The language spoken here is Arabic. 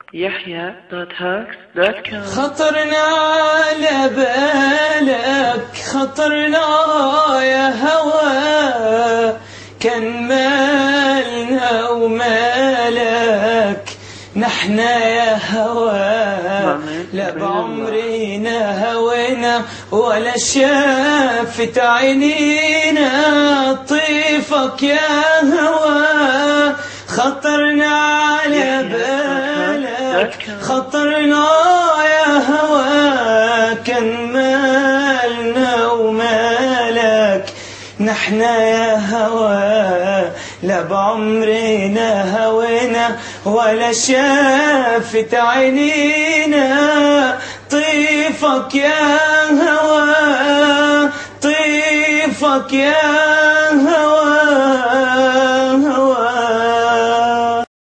yahya.hooks.com. خطرنا على بالك خطرنا يا هوى، كان مالنا ومالك نحنا يا هوى، لا بعمرنا هوينا ولا شافت عينينا طيفك يا هوى. خطرنا على بالك خطرنا يا هوى، كان مالنا ومالك نحنا يا هوى، لا بعمرنا هوينا ولا شافت عينينا طيفك يا هوى، طيفك يا